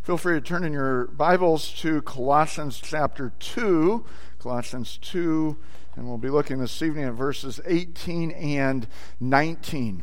Feel free to turn in your Bibles to Colossians chapter 2. Colossians 2, and we'll be looking this evening at verses 18 and 19.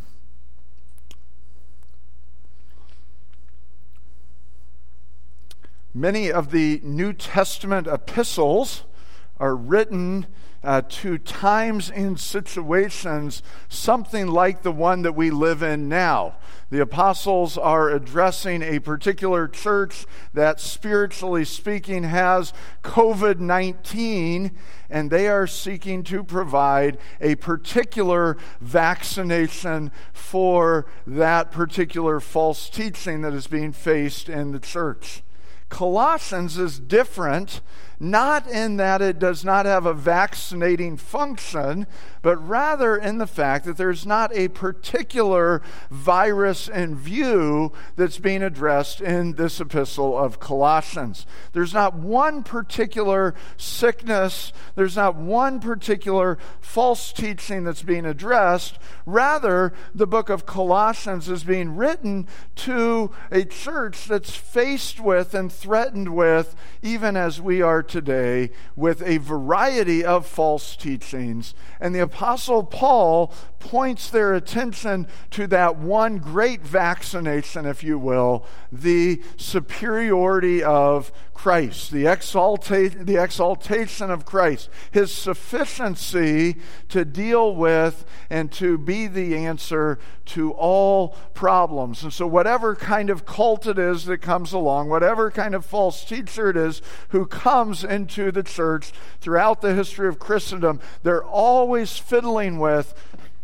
Many of the New Testament epistles are written to times and situations something like the one that we live in now. The apostles are addressing a particular church that, spiritually speaking, has COVID-19, and they are seeking to provide a particular vaccination for that particular false teaching that is being faced in the church. Colossians is different, not in that it does not have a vaccinating function, but rather in the fact that there's not a particular virus in view that's being addressed in this epistle of Colossians. There's not one particular sickness, there's not one particular false teaching that's being addressed. Rather, the book of Colossians is being written to a church that's faced with and threatened with, even as we are today, with a variety of false teachings. And the Apostle Paul points their attention to that one great vaccination, if you will, the superiority of Christ, the exaltation of Christ, his sufficiency to deal with and to be the answer to all problems. And so whatever kind of cult it is that comes along, whatever kind of false teacher it is who comes into the church throughout the history of Christendom, they're always fiddling with,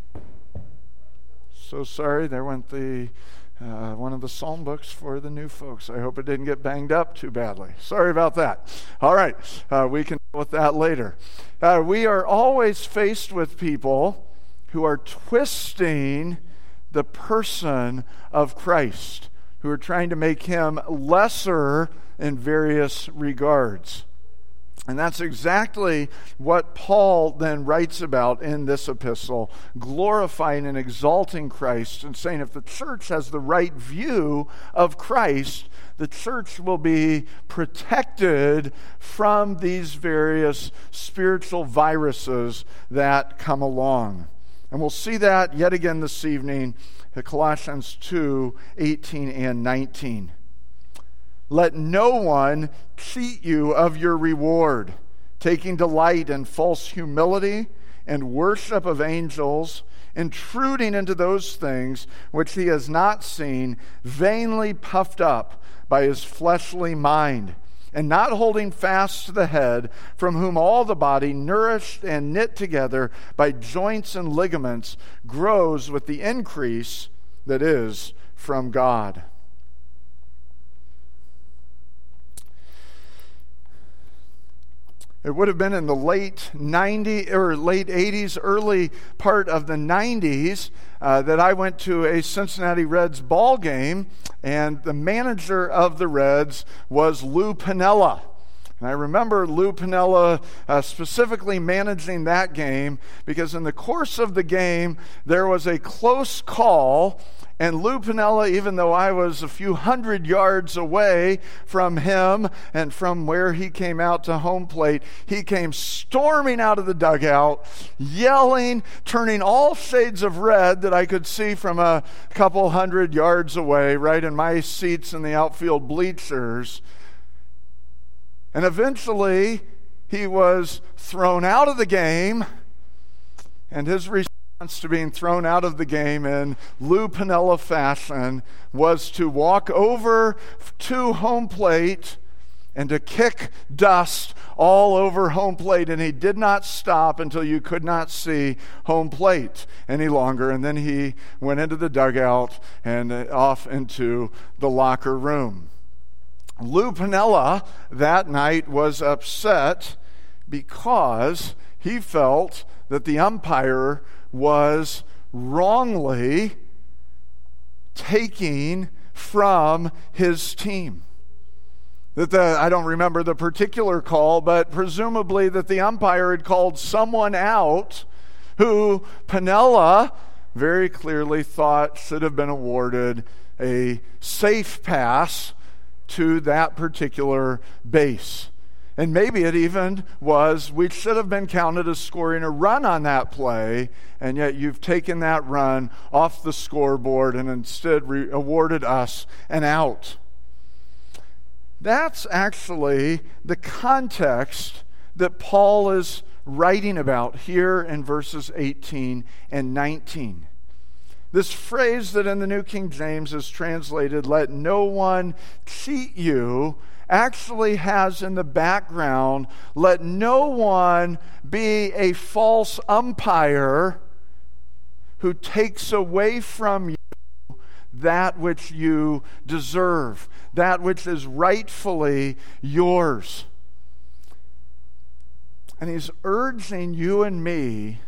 so sorry, there went the one of the psalm books for the new folks. I hope it didn't get banged up too badly. Sorry about that. All right, we can deal with that later. We are always faced with people who are twisting the person of Christ, who are trying to make him lesser in various regards. And that's exactly what Paul then writes about in this epistle, glorifying and exalting Christ and saying if the church has the right view of Christ, the church will be protected from these various spiritual viruses that come along. And we'll see that yet again this evening at Colossians 2, 18 and 19. Let no one cheat you of your reward, taking delight in false humility and worship of angels, intruding into those things which he has not seen, vainly puffed up by his fleshly mind, and not holding fast to the head, from whom all the body, nourished and knit together by joints and ligaments, grows with the increase that is from God. It would have been in the late 80s, early part of the 90s, that I went to a Cincinnati Reds ball game, and the manager of the Reds was Lou Piniella. And I remember Lou Piniella specifically managing that game because in the course of the game, there was a close call. And Lou Piniella, even though I was a few hundred yards away from him and from where he came out to home plate, he came storming out of the dugout, yelling, turning all shades of red that I could see from a couple hundred yards away, right in my seats in the outfield bleachers. And eventually, he was thrown out of the game, and his response to being thrown out of the game in Lou Piniella fashion was to walk over to home plate and to kick dust all over home plate, and he did not stop until you could not see home plate any longer, and then he went into the dugout and off into the locker room. Lou Piniella that night was upset because he felt that the umpire was wrongly taking from his team. I don't remember the particular call, but presumably that the umpire had called someone out who Piniella very clearly thought should have been awarded a safe pass to that particular base. And maybe it even was, we should have been counted as scoring a run on that play, and yet you've taken that run off the scoreboard and instead awarded us an out. That's actually the context that Paul is writing about here in verses 18 and 19. This phrase that in the New King James is translated, "let no one cheat you," actually has in the background, "let no one be a false umpire who takes away from you that which you deserve, that which is rightfully yours." And he's urging you and me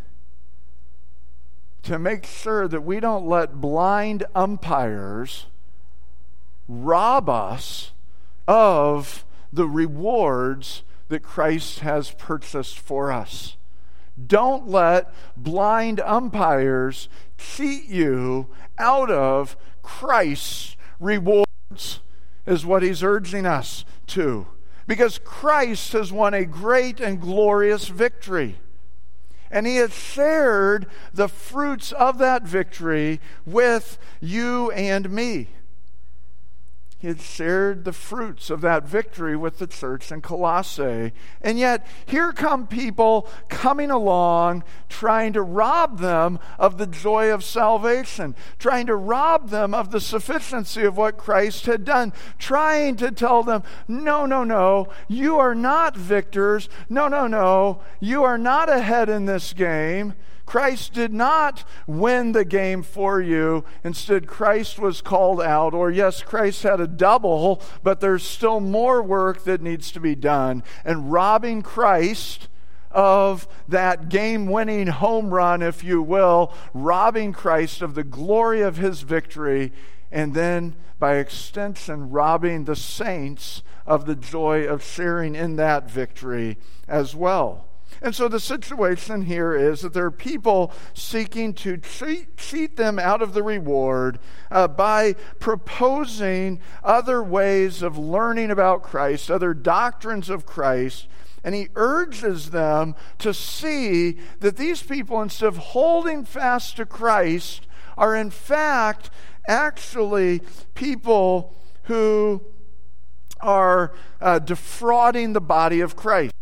to make sure that we don't let blind umpires rob us of the rewards that Christ has purchased for us. Don't let blind umpires cheat you out of Christ's rewards, is what he's urging us to. Because Christ has won a great and glorious victory. And he has shared the fruits of that victory with you and me. He had shared the fruits of that victory with the church in Colossae. And yet, here come people coming along trying to rob them of the joy of salvation, trying to rob them of the sufficiency of what Christ had done, trying to tell them, no, you are not victors. No, you are not ahead in this game. Christ did not win the game for you. Instead, Christ was called out. Or yes, Christ had a double, but there's still more work that needs to be done. And robbing Christ of that game-winning home run, if you will, robbing Christ of the glory of his victory, and then by extension, robbing the saints of the joy of sharing in that victory as well. And so the situation here is that there are people seeking to cheat them out of the reward by proposing other ways of learning about Christ, other doctrines of Christ. And he urges them to see that these people, instead of holding fast to Christ, are in fact actually people who are defrauding the body of Christ.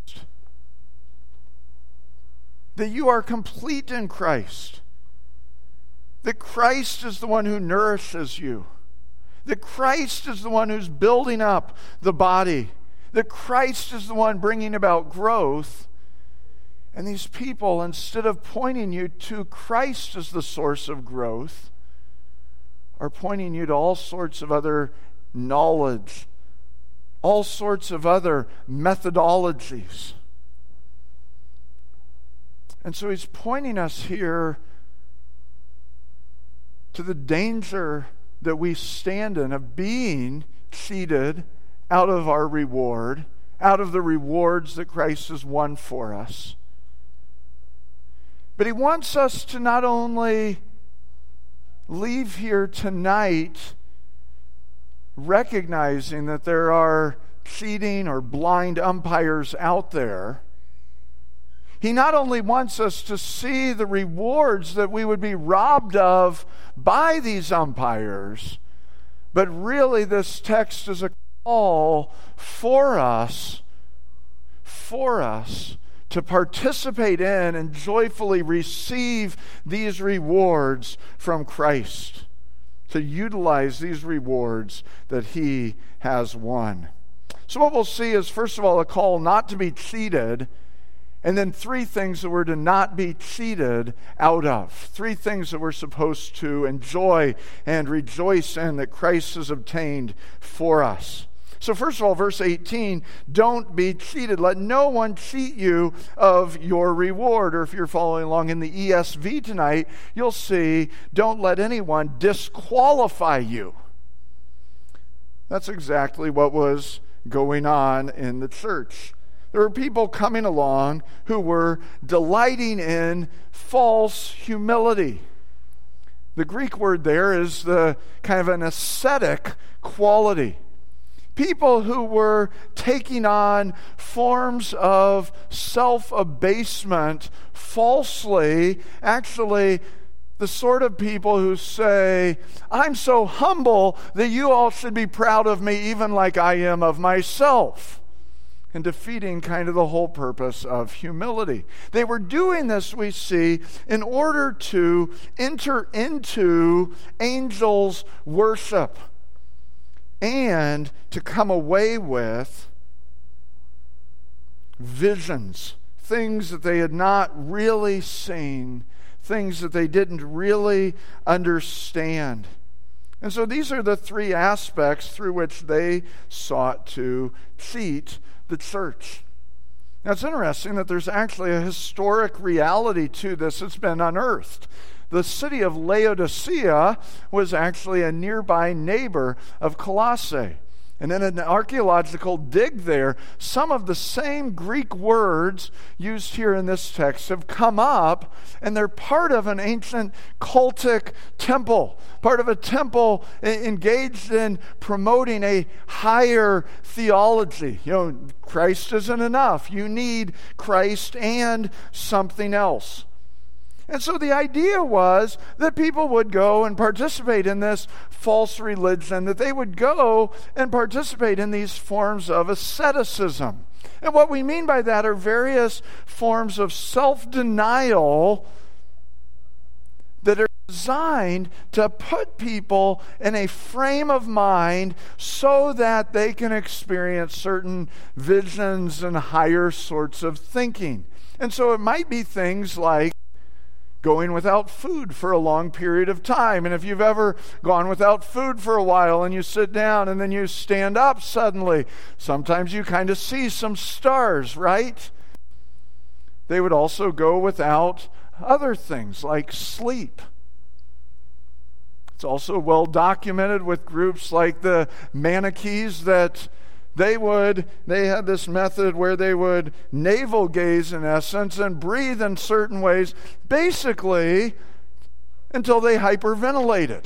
That you are complete in Christ. That Christ is the one who nourishes you. That Christ is the one who's building up the body. That Christ is the one bringing about growth. And these people, instead of pointing you to Christ as the source of growth, are pointing you to all sorts of other knowledge, all sorts of other methodologies. And so he's pointing us here to the danger that we stand in of being cheated out of our reward, out of the rewards that Christ has won for us. But he wants us to not only leave here tonight recognizing that there are cheating or blind umpires out there. He not only wants us to see the rewards that we would be robbed of by these umpires, but really this text is a call for us to participate in and joyfully receive these rewards from Christ, to utilize these rewards that he has won. So what we'll see is, first of all, a call not to be cheated, and then three things that we're to not be cheated out of. Three things that we're supposed to enjoy and rejoice in that Christ has obtained for us. So first of all, verse 18, don't be cheated. Let no one cheat you of your reward. Or if you're following along in the ESV tonight, you'll see, don't let anyone disqualify you. That's exactly what was going on in the church. There were people coming along who were delighting in false humility. The Greek word there is the kind of an ascetic quality. People who were taking on forms of self-abasement falsely, actually the sort of people who say, I'm so humble that you all should be proud of me even like I am of myself, and defeating kind of the whole purpose of humility. They were doing this, we see, in order to enter into angels' worship and to come away with visions, things that they had not really seen, things that they didn't really understand. And so these are the three aspects through which they sought to cheat the church. Now it's interesting that there's actually a historic reality to this that's been unearthed. The city of Laodicea was actually a nearby neighbor of Colossae. And in an archaeological dig there, some of the same Greek words used here in this text have come up, and they're part of an ancient cultic temple, part of a temple engaged in promoting a higher theology. Christ isn't enough. You need Christ and something else. And so the idea was that people would go and participate in this false religion, that they would go and participate in these forms of asceticism. And what we mean by that are various forms of self-denial that are designed to put people in a frame of mind so that they can experience certain visions and higher sorts of thinking. And so it might be things like going without food for a long period of time. And if you've ever gone without food for a while and you sit down and then you stand up suddenly, sometimes you kind of see some stars, right? They would also go without other things like sleep. It's also well documented with groups like the Manichees that they had this method where they would navel gaze in essence and breathe in certain ways, basically until they hyperventilated.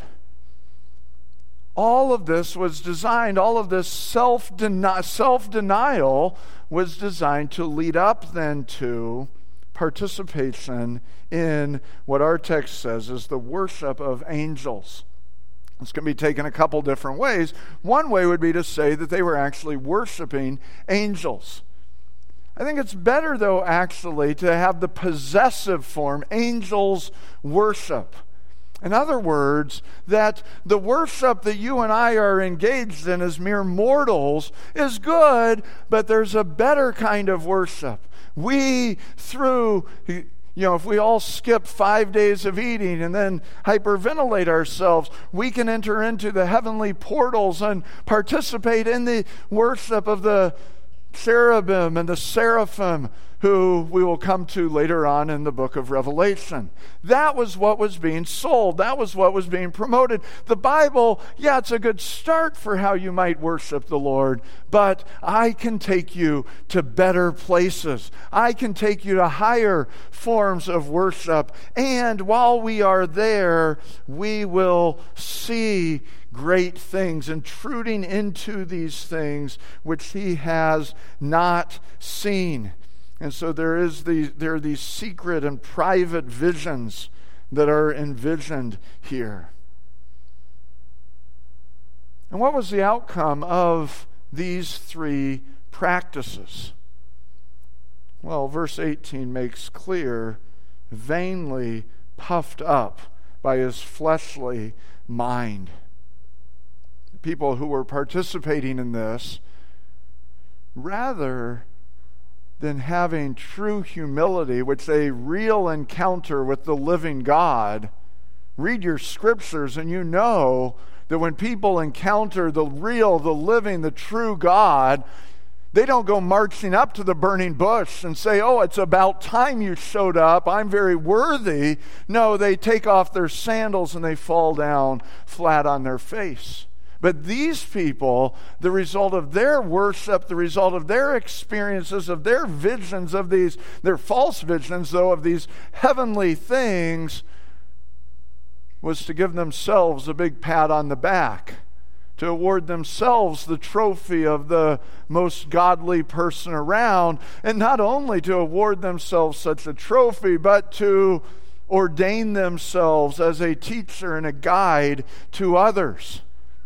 All of this was designed, all of this self-denial was designed to lead up then to participation in what our text says is the worship of angels. This can be taken a couple different ways. One way would be to say that they were actually worshiping angels. I think it's better, though, actually, to have the possessive form, angels worship. In other words, that the worship that you and I are engaged in as mere mortals is good, but there's a better kind of worship. We, through if we all skip 5 days of eating and then hyperventilate ourselves, we can enter into the heavenly portals and participate in the worship of the cherubim and the seraphim, who we will come to later on in the book of Revelation. That was what was being sold. That was what was being promoted. The Bible, it's a good start for how you might worship the Lord, but I can take you to better places. I can take you to higher forms of worship. And while we are there, we will see great things, intruding into these things which he has not seen. And so there are these secret and private visions that are envisioned here. And what was the outcome of these three practices? Well, verse 18 makes clear, vainly puffed up by his fleshly mind. People who were participating in this, rather than having true humility, which a real encounter with the living God. Read your scriptures and you know that when people encounter the real, the living, the true God, they don't go marching up to the burning bush and say, oh, it's about time you showed up, I'm very worthy. No, they take off their sandals and they fall down flat on their face. But these people, the result of their worship, the result of their experiences, of their visions of these, their false visions, though, of these heavenly things, was to give themselves a big pat on the back. to award themselves the trophy of the most godly person around, and not only to award themselves such a trophy, but to ordain themselves as a teacher and a guide to others.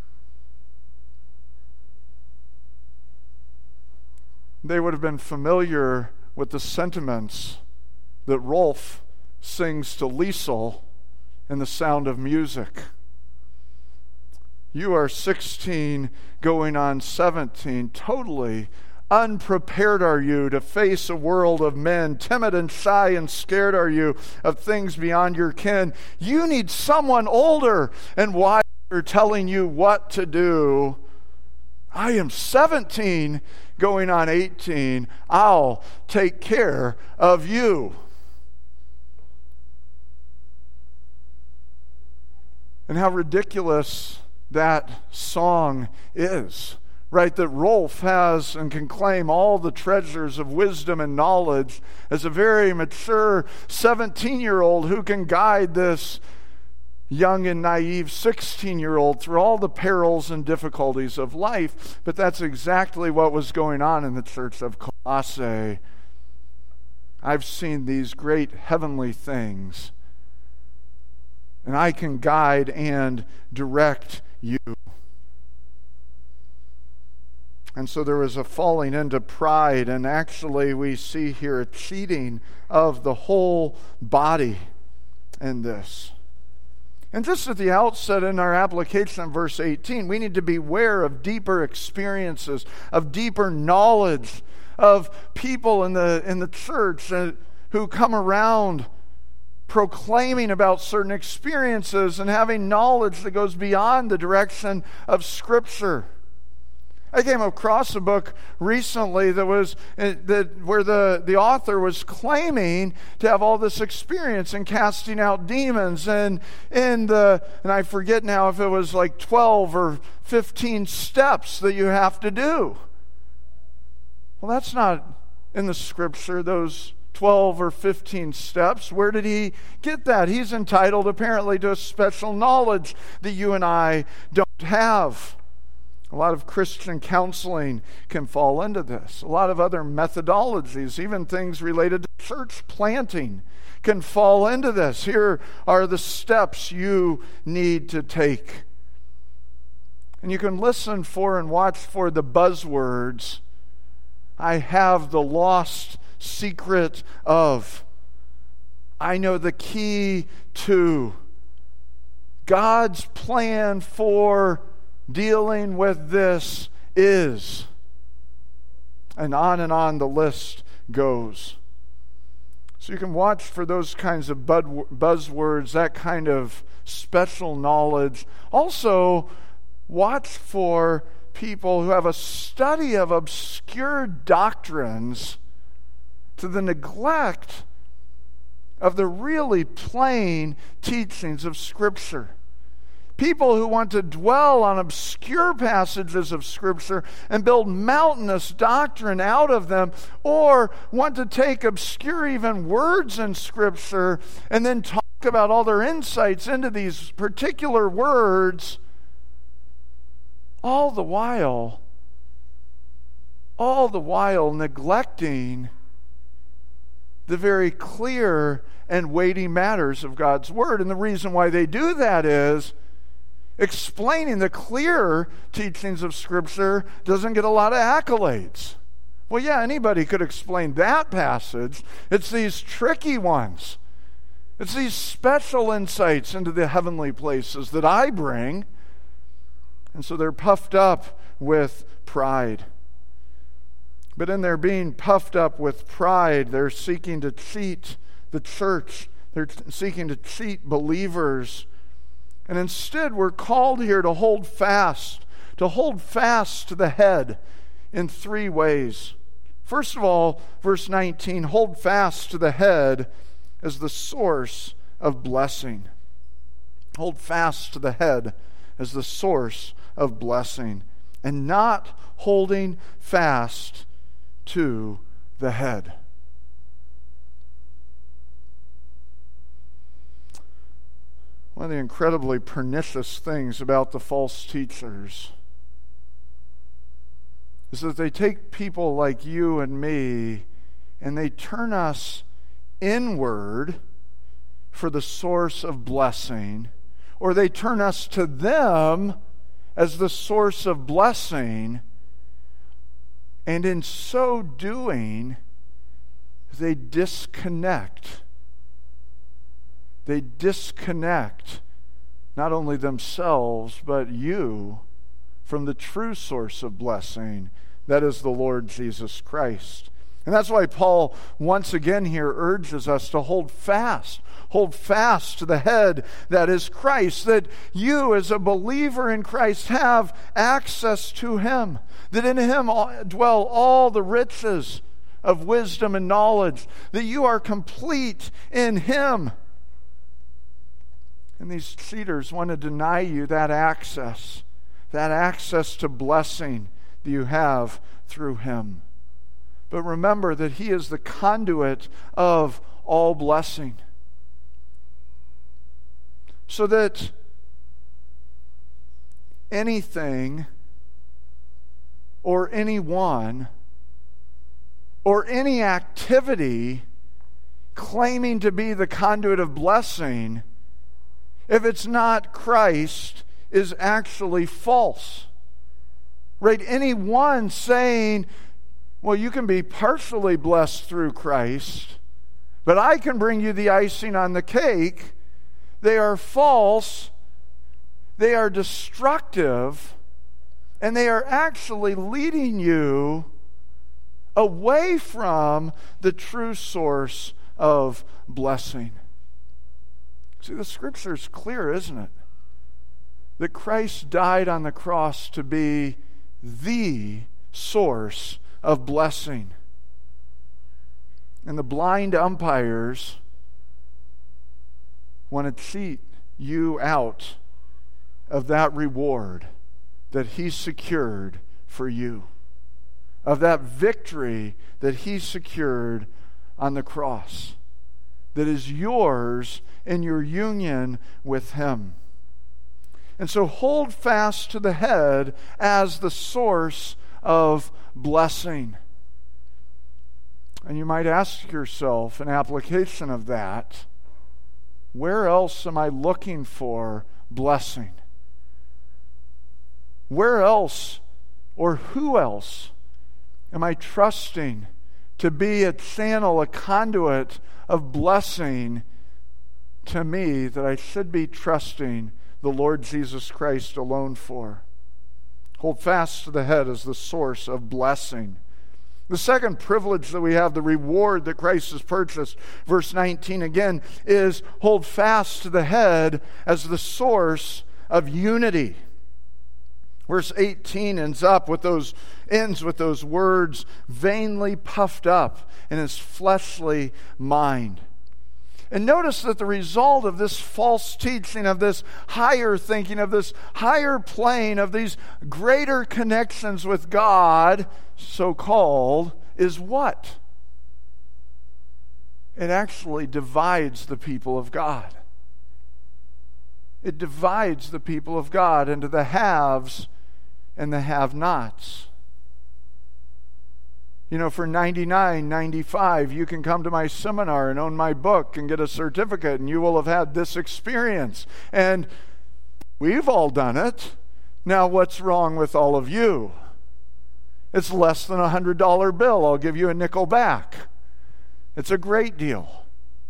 They would have been familiar with the sentiments that Rolf sings to Liesel in The Sound of Music. You are 16 going on 17. Totally unprepared are you to face a world of men. Timid and shy and scared are you of things beyond your ken. You need someone older and wiser telling you what to do. I am 17 going on 18. I'll take care of you. And how ridiculous that song is, right? That Rolf has and can claim all the treasures of wisdom and knowledge as a very mature 17-year-old who can guide this young and naive 16-year-old through all the perils and difficulties of life. But that's exactly what was going on in the church of Colossae. I've seen these great heavenly things, and I can guide and direct you. And so there was a falling into pride, and actually we see here a cheating of the whole body in this. And just at the outset in our application of verse 18, we need to beware of deeper experiences, of deeper knowledge, of people in the church who come around proclaiming about certain experiences and having knowledge that goes beyond the direction of Scripture. I came across a book recently that was where the author was claiming to have all this experience in casting out demons, and I forget now if it was like 12 or 15 steps that you have to do. Well, that's not in the Scripture, those 12 or 15 steps. Where did he get that? He's entitled apparently to a special knowledge that you and I don't have. A lot of Christian counseling can fall into this. A lot of other methodologies, even things related to church planting, can fall into this. Here are the steps you need to take. And you can listen for and watch for the buzzwords. I have the lost secret of. I know the key to. God's plan for dealing with this is. And on the list goes. So you can watch for those kinds of buzzwords, that kind of special knowledge. Also, watch for people who have a study of obscure doctrines to the neglect of the really plain teachings of Scripture. People who want to dwell on obscure passages of Scripture and build mountainous doctrine out of them, or want to take obscure even words in Scripture and then talk about all their insights into these particular words, all the while neglecting the very clear and weighty matters of God's Word. And the reason why they do that is explaining the clear teachings of Scripture doesn't get a lot of accolades. Well, yeah, anybody could explain that passage. It's these tricky ones. It's these special insights into the heavenly places that I bring. And so they're puffed up with pride. But in their being puffed up with pride, they're seeking to cheat the church. They're seeking to cheat believers. And instead, we're called here to hold fast to the head in three ways. First of all, verse 19, hold fast to the head as the source of blessing. Hold fast to the head as the source of blessing, and not holding fast to the head. One of the incredibly pernicious things about the false teachers is that they take people like you and me and they turn us inward for the source of blessing, or they turn us to them as the source of blessing, and in so doing, they disconnect. They disconnect not only themselves, but you from the true source of blessing, that is the Lord Jesus Christ. And that's why Paul once again here urges us to hold fast to the head that is Christ, that you as a believer in Christ have access to him, that in him dwell all the riches of wisdom and knowledge, that you are complete in him. And these cheaters want to deny you that access to blessing that you have through him. But remember that he is the conduit of all blessing. So that anything or anyone or any activity claiming to be the conduit of blessing, if it's not Christ, is actually false. Right? Anyone saying, well, you can be partially blessed through Christ, but I can bring you the icing on the cake, they are false, they are destructive, and they are actually leading you away from the true source of blessing. See, the Scripture is clear, isn't it? That Christ died on the cross to be the source of blessing. And the blind umpires want to cheat you out of that reward that he secured for you, of that victory that he secured on the cross, that is yours in your union with him. And so hold fast to the head as the source of blessing. And you might ask yourself, an application of that, where else am I looking for blessing? Where else or who else am I trusting to be a channel, a conduit of blessing to me that I should be trusting the Lord Jesus Christ alone for? Hold fast to the head as the source of blessing. The second privilege that we have, the reward that Christ has purchased, verse 19 again, is hold fast to the head as the source of unity. Verse 18 ends with those words, vainly puffed up in his fleshly mind. And notice that the result of this false teaching, of this higher thinking, of this higher plane, of these greater connections with God, so-called, is what? It actually divides the people of God. It divides the people of God into the haves and the have-nots. You know, for $99.95, you can come to my seminar and own my book and get a certificate, and you will have had this experience. And we've all done it. Now, what's wrong with all of you? It's less than a $100 bill. I'll give you a nickel back. It's a great deal.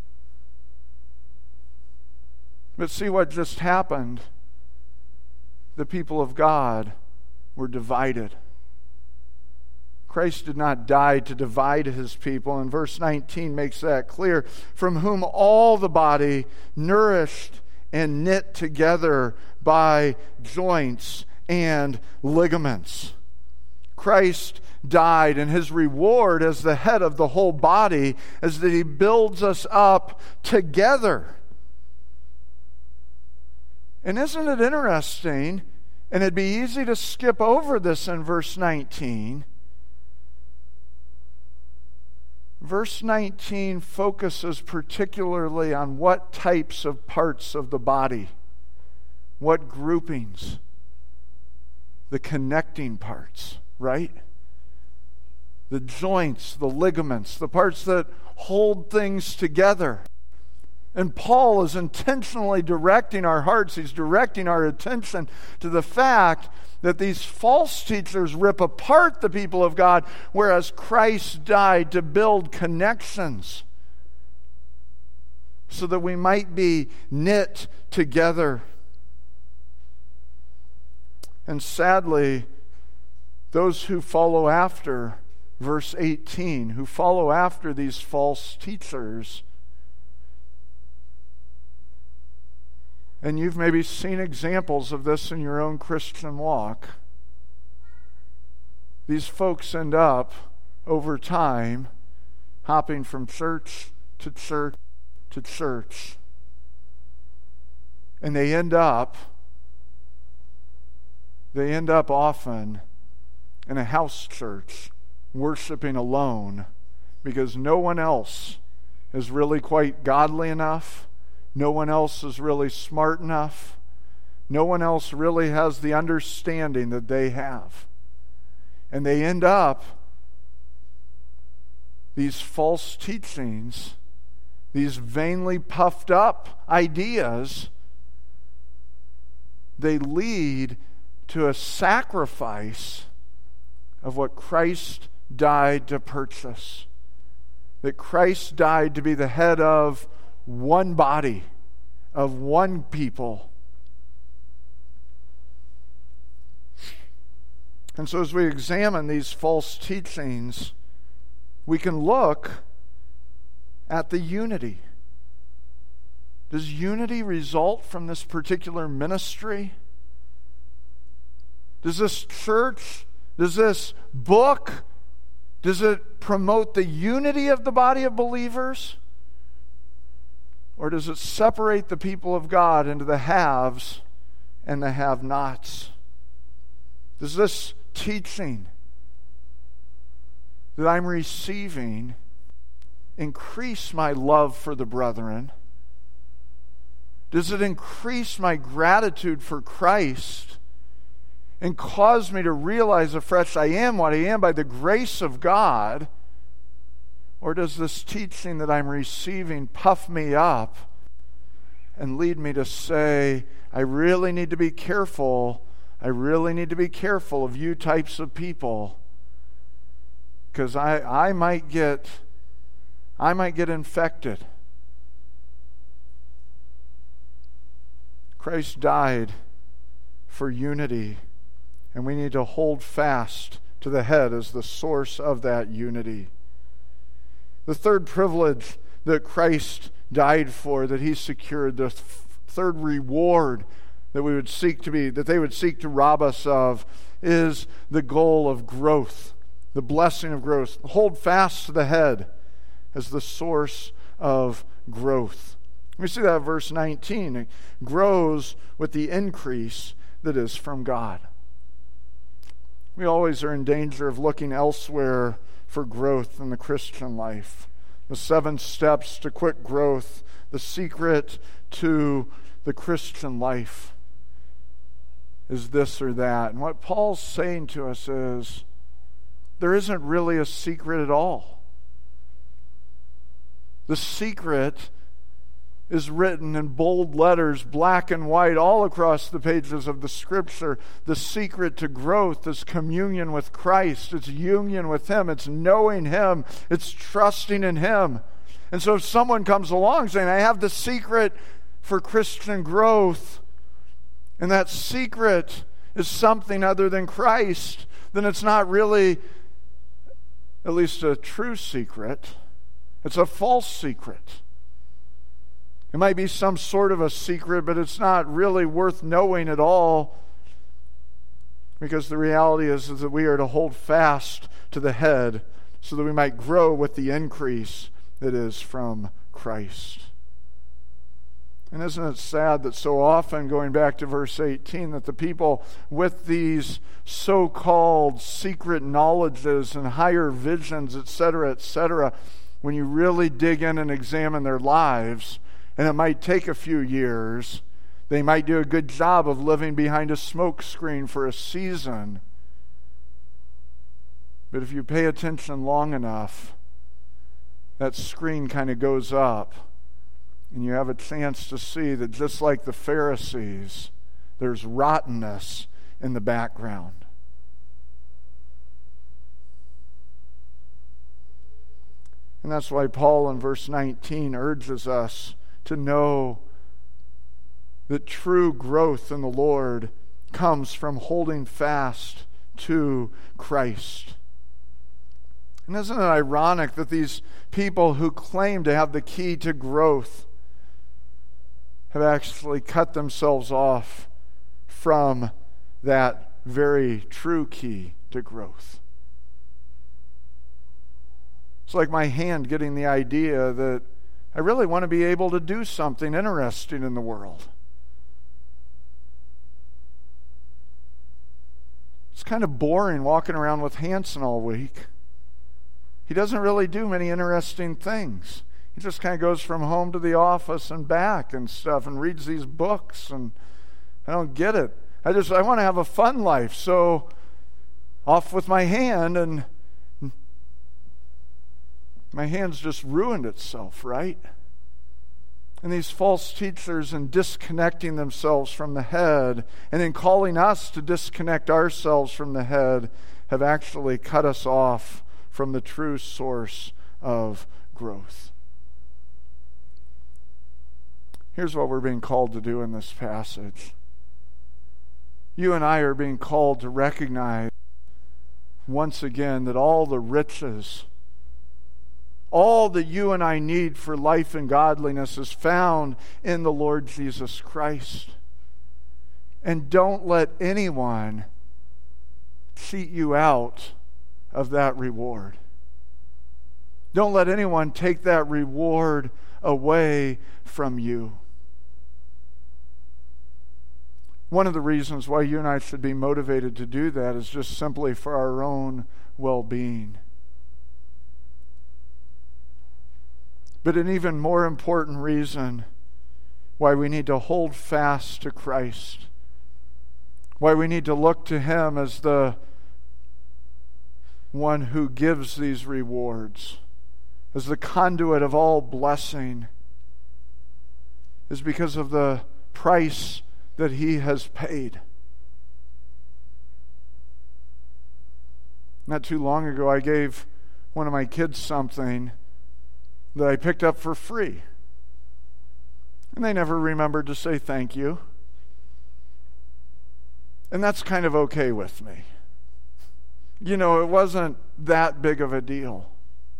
But see what just happened? The people of God were divided. Christ did not die to divide his people, and verse 19 makes that clear. From whom all the body, nourished and knit together by joints and ligaments. Christ died, and his reward as the head of the whole body is that he builds us up together. And isn't it interesting, and it'd be easy to skip over this in verse 19, Verse 19 focuses particularly on what types of parts of the body, what groupings, the connecting parts, right? the joints, the ligaments, the parts that hold things together. And Paul is intentionally directing our hearts, he's directing our attention to the fact that these false teachers rip apart the people of God, whereas Christ died to build connections so that we might be knit together. And sadly, those who follow after, verse 18, who follow after these false teachers, and you've maybe seen examples of this in your own Christian walk, these folks end up, over time, hopping from church to church to church. And they end up often in a house church, worshiping alone, because no one else is really quite godly enough. No one else is really smart enough. No one else really has the understanding that they have. And they end up, these false teachings, these vainly puffed up ideas, they lead to a sacrifice of what Christ died to purchase. That Christ died to be the head of one body, of one people. And so as we examine these false teachings, we can look at the unity. Does unity result from this particular ministry? Does this church, does this book, does it promote the unity of the body of believers? Or does it separate the people of God into the haves and the have-nots? Does this teaching that I'm receiving increase my love for the brethren? Does it increase my gratitude for Christ and cause me to realize afresh I am what I am by the grace of God? Or does this teaching that I'm receiving puff me up and lead me to say, I really need to be careful. I really need to be careful of you types of people, because I might get infected. Christ died for unity, and we need to hold fast to the head as the source of that unity. The third privilege that Christ died for, that he secured, the third reward that they would seek to rob us of, is the goal of growth, the blessing of growth. Hold fast to the head as the source of growth. We see that in verse 19. It grows with the increase that is from God. We always are in danger of looking elsewhere for growth in the Christian life. The 7 steps to quick growth, the secret to the Christian life is this or that. And what Paul's saying to us is, there isn't really a secret at all. The secret is written in bold letters, black and white, all across the pages of the Scripture. The secret to growth is communion with Christ. It's union with Him. It's knowing Him. It's trusting in Him. And so if someone comes along saying, I have the secret for Christian growth, and that secret is something other than Christ, then it's not really, at least a true secret. It's a false secret. It might be some sort of a secret, but it's not really worth knowing at all, because the reality is that we are to hold fast to the head so that we might grow with the increase that is from Christ. And isn't it sad that so often, going back to verse 18, that the people with these so-called secret knowledges and higher visions, etc., when you really dig in and examine their lives, and it might take a few years, they might do a good job of living behind a smoke screen for a season. But if you pay attention long enough, that screen kind of goes up, and you have a chance to see that just like the Pharisees, there's rottenness in the background. And that's why Paul in verse 19 urges us to know that true growth in the Lord comes from holding fast to Christ. And isn't it ironic that these people who claim to have the key to growth have actually cut themselves off from that very true key to growth? It's like my hand getting the idea that I really want to be able to do something interesting in the world. It's kind of boring walking around with Hanson all week. He doesn't really do many interesting things. He just kind of goes from home to the office and back and stuff and reads these books, and I don't get it. I want to have a fun life, so off with my hand, and my hand's just ruined itself, right? And these false teachers, in disconnecting themselves from the head and in calling us to disconnect ourselves from the head, have actually cut us off from the true source of growth. Here's what we're being called to do in this passage. You and I are being called to recognize once again that all the riches, all that you and I need for life and godliness is found in the Lord Jesus Christ. And don't let anyone cheat you out of that reward. Don't let anyone take that reward away from you. One of the reasons why you and I should be motivated to do that is just simply for our own well-being. But an even more important reason why we need to hold fast to Christ, why we need to look to Him as the one who gives these rewards, as the conduit of all blessing, is because of the price that He has paid. Not too long ago, I gave one of my kids something that I picked up for free. And they never remembered to say thank you. And that's kind of okay with me. You know, it wasn't that big of a deal.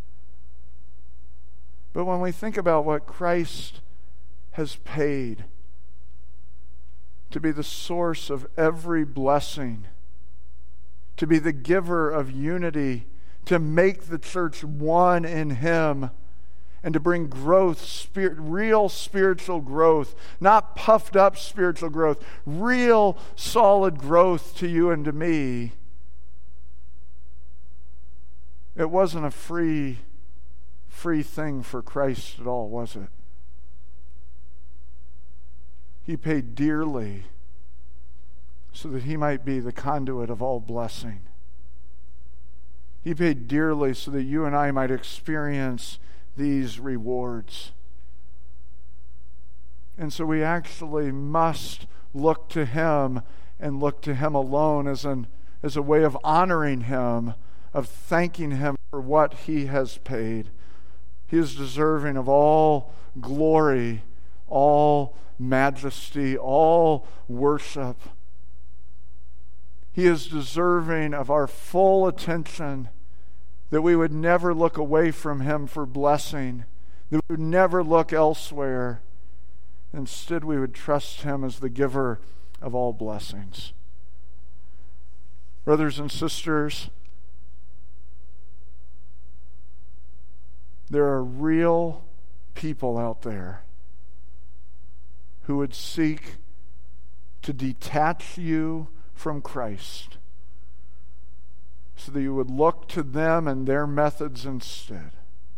But when we think about what Christ has paid to be the source of every blessing, to be the giver of unity, to make the church one in Him, and to bring growth, real spiritual growth, not puffed up spiritual growth, real solid growth to you and to me. It wasn't a free thing for Christ at all, was it? He paid dearly so that He might be the conduit of all blessing. He paid dearly so that you and I might experience these rewards. And so we actually must look to Him, and look to Him alone as a way of honoring Him, of thanking Him for what He has paid. He is deserving of all glory, all majesty, all worship. He is deserving of our full attention, that we would never look away from Him for blessing, that we would never look elsewhere. Instead, we would trust Him as the giver of all blessings. Brothers and sisters, there are real people out there who would seek to detach you from Christ, so that you would look to them and their methods instead.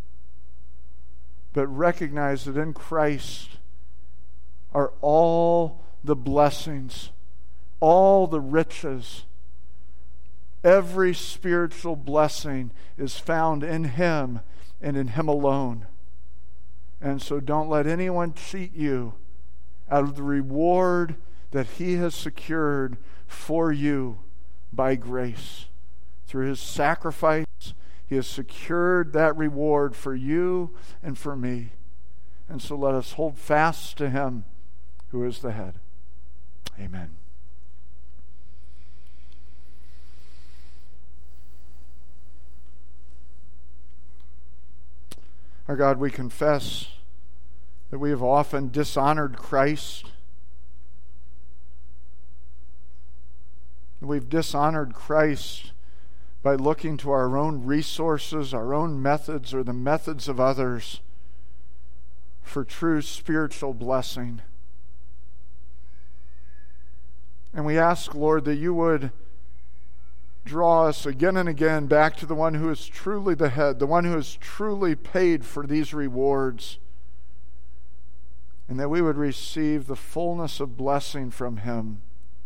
But recognize that in Christ are all the blessings, all the riches, Every spiritual blessing is found in Him and in Him alone. And so don't let anyone cheat you out of the reward that He has secured for you by grace. Through His sacrifice, He has secured that reward for you and for me. And so let us hold fast to Him who is the head. Amen. Our God, we confess that we have often dishonored Christ. We've dishonored Christ by looking to our own resources, our own methods, or the methods of others for true spiritual blessing. And we ask, Lord, that you would draw us again and again back to the one who is truly the head, the one who has truly paid for these rewards, and that we would receive the fullness of blessing from Him.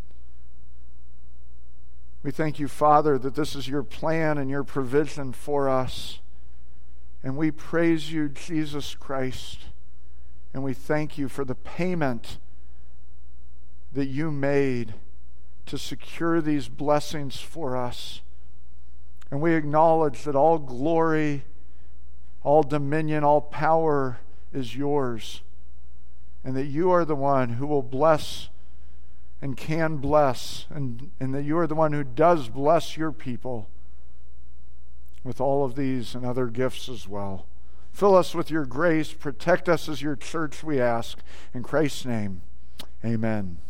We thank you, Father, that this is your plan and your provision for us. And we praise you, Jesus Christ, and we thank you for the payment that you made to secure these blessings for us. And we acknowledge that all glory, all dominion, all power is yours, and that you are the one who will bless and can bless, and that you are the one who does bless your people with all of these and other gifts as well. Fill us with your grace. Protect us as your church, we ask. In Christ's name, amen.